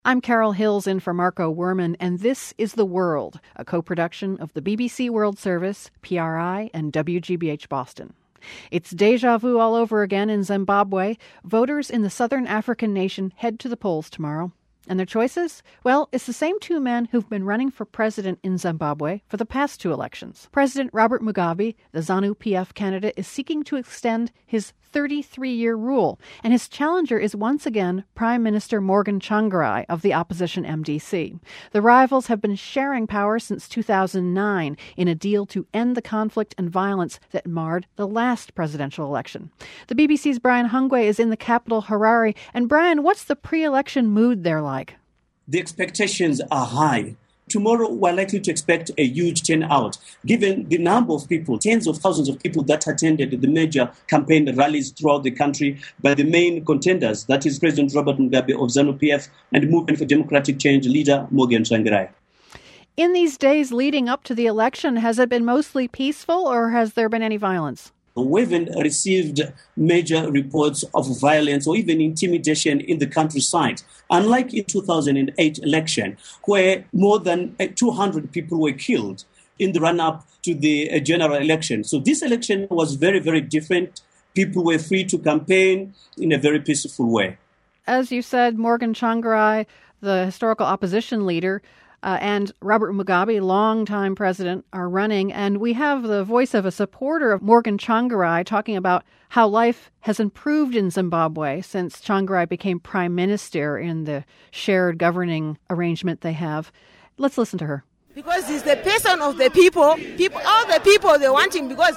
I'm Carol Hills in for Marco Werman, and this is The World, a co-production of the BBC World Service, PRI, and WGBH Boston. It's deja vu all over again in Zimbabwe. Voters in the southern African nation head to the polls tomorrow. And their choices? Well, it's the same two men who've been running for president in Zimbabwe for the past two elections. President Robert Mugabe, the ZANU-PF candidate, is seeking to extend his 33-year rule, and his challenger is once again Prime Minister Morgan Tsvangirai of the opposition MDC. The rivals have been sharing power since 2009 in a deal to end the conflict and violence that marred the last presidential election. The BBC's Brian Hungwe is in the capital, Harare. And Brian, what's the pre-election mood there like? The expectations are high. Tomorrow, we're likely to expect a huge turnout, given the number of people, tens of thousands of people that attended the major campaign rallies throughout the country by the main contenders, that is President Robert Mugabe of ZANU-PF and Movement for Democratic Change leader Morgan Tsvangirai. In these days leading up to the election, has it been mostly peaceful or has there been any violence? We haven't received major reports of violence or even intimidation in the countryside, unlike in 2008 election, where more than 200 people were killed in the run-up to the general election. So this election was very, very different. People were free to campaign in a very peaceful way. As you said, Morgan Tsvangirai, the historical opposition leader, and Robert Mugabe, longtime president, are running. And we have the voice of a supporter of Morgan Tsvangirai talking about how life has improved in Zimbabwe since Tsvangirai became prime minister in the shared governing arrangement they have. Let's listen to her. Because he's the person of the people, all the people they want him. Because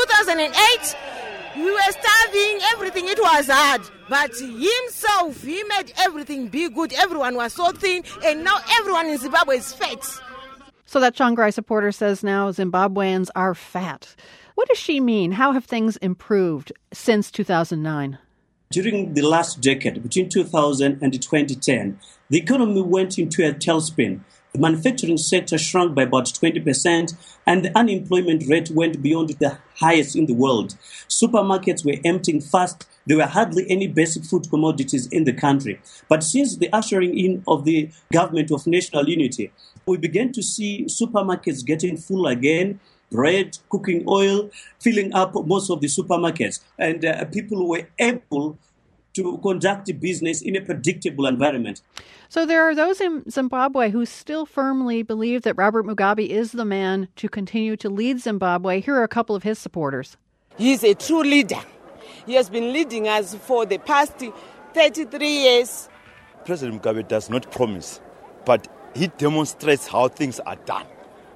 2008, we were starving, everything, it was hard. But himself, he made everything be good. Everyone was so thin, and now everyone in Zimbabwe is fat. So that Tsvangirai supporter says now Zimbabweans are fat. What does she mean? How have things improved since 2009? During the last decade, between 2000 and 2010, the economy went into a tailspin. The manufacturing sector shrunk by about 20%, and the unemployment rate went beyond the highest in the world. Supermarkets were emptying fast. There were hardly any basic food commodities in the country. But since the ushering in of the government of national unity, we began to see supermarkets getting full again, bread, cooking oil, filling up most of the supermarkets. And people were able to conduct business in a predictable environment. So there are those in Zimbabwe who still firmly believe that Robert Mugabe is the man to continue to lead Zimbabwe. Here are a couple of his supporters. He's a true leader. He has been leading us for the past 33 years. President Mugabe does not promise, but he demonstrates how things are done.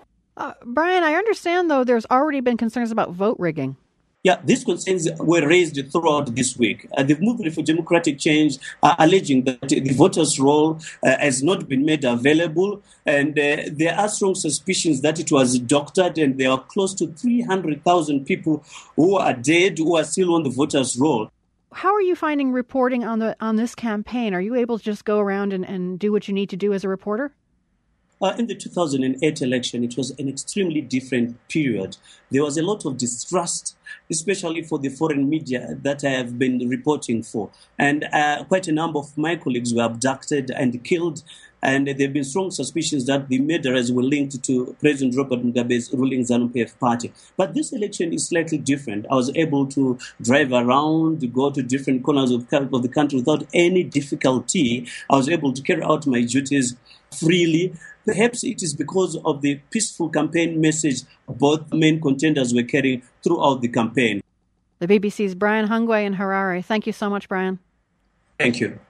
Brian, I understand, though, there's already been concerns about vote rigging. Yeah, these concerns were raised throughout this week. The Movement for Democratic Change are alleging that the voters' roll has not been made available, and there are strong suspicions that it was doctored, and there are close to 300,000 people who are dead, who are still on the voters' roll. How are you finding reporting on this campaign? Are you able to just go around and do what you need to do as a reporter? In the 2008 election, it was an extremely different period. There was a lot of distrust, especially for the foreign media that I have been reporting for. And quite a number of my colleagues were abducted and killed. And there have been strong suspicions that the murderers were linked to President Robert Mugabe's ruling ZANU-PF party. But this election is slightly different. I was able to drive around, go to different corners of the country without any difficulty. I was able to carry out my duties freely. Perhaps it is because of the peaceful campaign message both main contenders were carrying throughout the campaign. The BBC's Brian Hungwe in Harare. Thank you so much, Brian. Thank you.